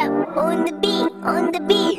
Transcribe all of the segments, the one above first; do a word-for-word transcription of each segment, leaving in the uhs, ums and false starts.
Jam on the beat, on the beat.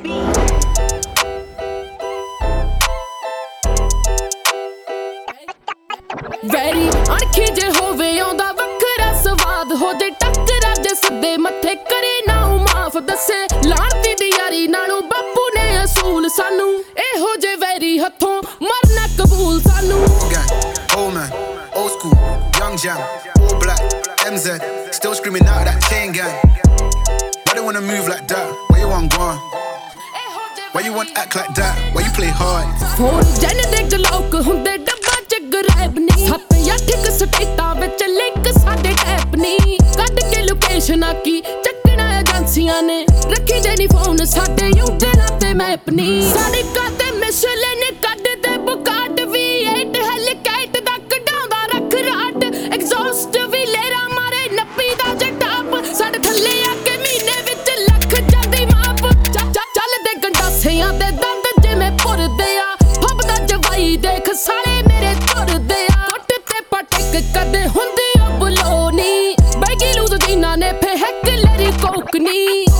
ਵੈਰੀ ਅਣਖੀ ਜੇ ਹੋਵੇ ਆਉਂਦਾ ਵੱਖਰਾ ਸਵਾਦ ਹੋ ਜੇ ਟੱਕਰਾ ਜੇ ਸਿੱਧੇ ਮੱਥੇ ਕਰੇ ਨਾ ਉਹ ਮਾਫ ਦੱਸੇ ਲਾਣਤੀ ਦੀ ਯਾਰੀ ਨਾਲੋਂ ਬਾਪੂ ਨੇ ਅਸੂਲ ਸਾਨੂੰ ਇਹੋ ਜੇ ਵੈਰੀ ਹੱਥੋਂ ਮਰਨਾ ਕਬੂਲ ਸਾਨੂੰ Old man, old school, young jam, all black, M Z, still screaming out that chain gang. Why they wanna move like that? Why you want gone? Why you want act like that? Why you play hard? Phone ਜਨ ਦੇ ਜਲੋਕ ਹੁੰਦੇ ਡੱਬਾ ਚ grab ਨਹੀਂ ਸੱਤ ਜਾਂ ਠਿਕ ਸਟੇਟਾਂ ਵਿੱਚ ਲਿੰਕ ਸਾਡੇ ਟੈਪ ਨਹੀਂ ਕੱਢ ਕੇ ਲੋਕੇਸ਼ਨ ਆਕੀ ਚੱਕਣਾ ਏਜੰਸੀਆਂ ਨੇ ਰੱਖੀ ਜੇ ਨੀ ਫੋਨ ਸਾਡੇ ਉਂਗਲਾਂ ਤੇ ਮੈਪ ਨਹੀਂ ਸਾਡੇ ਕਾਤੇ ਮਿਸਲੇ ਨੇ ਕੱਢਦੇ ਬੁਕਾਟ ਵੀ ਏਟ ਹੈਲੀਕੈਟ ਦਾ ਕਢਾਉਂਦਾ ਰੱਖ ਰਾਟ ਐਗਜ਼ੌਸਟ ਵੀ ਲੇਰਾ ਮਾਰੇ ਨੱਪੀ ਦਾ ਜਟਾਪ ਸਾਡੇ ਥੱਲੇ ਆ ਕੇ ਮਹੀਨੇ ਵਿੱਚ ਲੱਖ ਜਾਂਦੀ ਮਾਪ ਚੱਲਦੇ ਗੰਡਾਸਿਆਂ ਦੇ ਦੰਦ ਜਿਵੇਂ ਭੁਰਦੇ ਆ ਫੱਬਦਾ ਜਵਾਈ ਦੇਖ ਸਾਲੇ ਮੇਰੇ ਤੁਰਦੇ ਆ ਟੁੱਟ ਤੇ ਪਟਕ ਕਦੇ ਹੁੰਦੀ ਉਹ ਬੁਲੋ ਨੀ ਬੈਗੀ ਲੂਜ਼ ਜਿਨ੍ਹਾਂ ਨੇ ਫਹਿਕ ਲੈਰੀ ਕੋਕਨੀ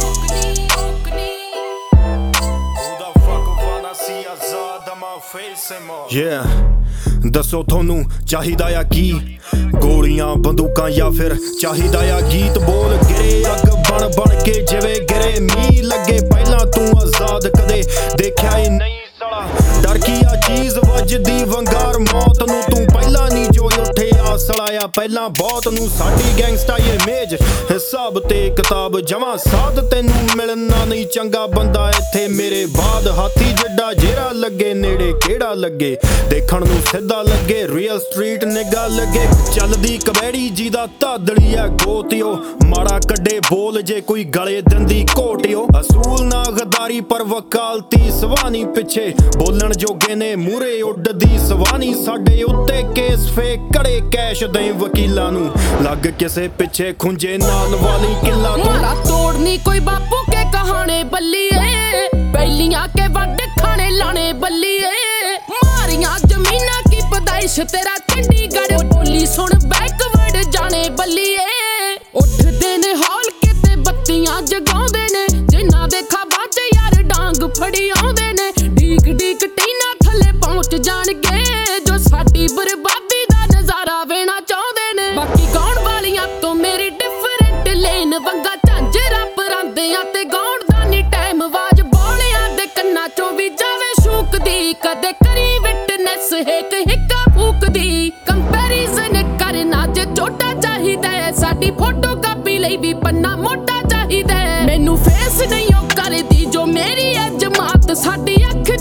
Yeah, ਦੱਸੋ ਤੁਹਾਨੂੰ ਚਾਹੀਦਾ ਆ ਕੀ ਗੋਲੀਆਂ ਬੰਦੂਕਾਂ ਜਾਂ ਫਿਰ ਚਾਹੀਦਾ ਆ ਗੀਤ ਬੋਲ ਗਿਰੇ ਅੱਗ ਬਣ ਬਣ ਕੇ ਜਿਵੇਂ ਗਿਰੇ ਮੀਂਹ ਲੱਗੇ ਪਹਿਲਾਂ ਤੂੰ ਆਜ਼ਾਦ ਕਦੇ ਦੇਖਿਆ ਹੀ ਨਹੀਂ ਸਾਲਾ ਡਰ ਕੀ ਆ ਚੀਜ਼ ਵੱਜਦੀ ਵੰਗਾਰ ਮੌਤ ਨੂੰ ਤੂੰ ਪਹਿਲਾਂ ਨਹੀਂ ਜੋ ਉੱਠਿਆ ਸਲਾਇਆ ਪਹਿਲਾਂ ਬਹੁਤ ਨੂੰ ਸਾਡੀ ਗੈਂਗਸਟਾ ਇਮੇਜ ਹਿਸਾਬ ਤੇ ਕਿਤਾਬ ਜਮਾਂ ਸਾਧ ਤੈਨੂੰ ਮਿਲਣਾ ਨਹੀਂ ਚੰਗਾ ਬੰਦਾ ਇੱਥੇ ਮੇਰੇ ਬਾਦ ਹਾਥੀ ਜੱਡਾ ਜਿਹੜਾ ਲੱਗੇ ਨੇੜੇ ਕਿਹੜਾ ਲੱਗੇ ਦੇਖਣ ਨੂੰ ਸਿੱਧਾ ਲੱਗੇ ਰੀਅਲ ਸਟਰੀਟ ਨਿਗਾ ਲੱਗੇ ਚੱਲਦੀ ਕਬੈੜੀ ਜਿਹਦਾ ਧਾਦਲੀ ਆ ਗੋਤਿਓ ਮਾੜਾ ਕੱਢੇ ਬੋਲ ਜੇ ਕੋਈ ਗਲੇ ਦੰਦੀ ਘੋਟਿਓ ਅਸੂਲ ਨਾ ਗਦਾਰੀ ਪਰ ਵਕਾਲਤੀ ਸਵਾਨੀ ਪਿੱਛੇ ਬੋਲਣ ਜੋਗੇ ਨੇ ਮੂਰੇ ਉੱਡਦੀ ਸਵਾਨੀ ਸਾਡੇ ਉੱਤੇ ਕੇਸ ਫੇਕ ਕੜੇ ਕੈਸ਼ ਦੇ ਵਕੀਲਾਂ ਨੂੰ ਲੱਗ ਕਿਸੇ ਪਿੱਛੇ ਖੁੰਝੇ ਨਾਲ ਵਾਲੀ ਕਿੱਲਾ ਤੂੰ ਮਾਰਾ ਤੋੜਨੀ ਕੋਈ ਬਾਪੂ ਕੇ ਕਹਾਣੇ ਬੱਲੀਏ ਪਹਿਲੀਆਂ ਕੇ ਵੱਡ ਖਾਣੇ ਲਾਣੇ ਬੱਲੀਏ ਮਾਰੀਆਂ ਜ਼ਮੀਨਾਂ ਕੀ ਪਦਾਇਸ਼ ਤੇਰਾ ਚੰਡੀਗੜ੍ਹ ਬੋਲੀ ਸੁਣ ਬੈਕਵਰਡ ਜਾਣੇ ਬੱਲੀਏ ਉੱਠਦੇ ਨੇ ਹੌਲ ਕੇ ਤੇ ਬੱਤੀਆਂ ਜਗਾਉਂਦੇ ਨੇ ਜਿਨ੍ਹਾਂ ਦੇ ਖਾਬਾਂ 'ਚ ਯਾਰ ਡਾਂਗ ਫੜੀ ਆਉਂਦੇ ਨੇ ਡੀਕ ਡੀਕ ਟੀਨਾ ਥੱਲੇ ਪਹੁੰਚ ਜਾਣਗੇ ਜੋ ਸਾਡੀ ਬਰਬਾਦੀ ਦਾ ਨਜ਼ਾਰਾ ਵੇਣਾ ਚਾਹੁੰਦੇ ਨੇ ਬਾਕੀ ਗਾਉਣ ਵਾਲੀਆਂ ਤੋਂ ਮੇਰੀ ਡਿਫਰੈਂਟ ਲੇਨ ਵੰਗਾ ਝਾਂਜਰਾ ਪਰਾਂਦਿਆਂ ਤੇ ਗਾਉਣ ਦਾ ਨੀ ਟਾਈਮ ਆਵਾਜ਼ ਬੋਲਿਆਂ ਦੇ ਕੰਨਾਂ 'ਚੋਂ ਵੀ ਜਾਵੇ ਸ਼ੂਕਦੀ ਕਦੇ ਕਰੀ ਵਿਟਨੈਸ ਹਿੱਕ ਹਿੱਕਾ ਫੂਕਦੀ ਕੰਪੈਰੀਜ਼ਨ ਕਰਨਾ ਜੇ ਛੋਟਾ ਚਾਹੀਦਾ ਸਾਡੀ ਫੋਟੋ ਕਾਪੀ ਲਈ ਵੀ ਪੰਨਾ ਮੋਟਾ ਚਾਹੀਦਾ ਮੈਨੂੰ ਫੇਸ ਨਹੀਂ ਉਹ ਕਰਦੀ ਜੋ ਮੇਰੀ ਅਜਮਾਤ ਸਾਡੀ ਅੱਖ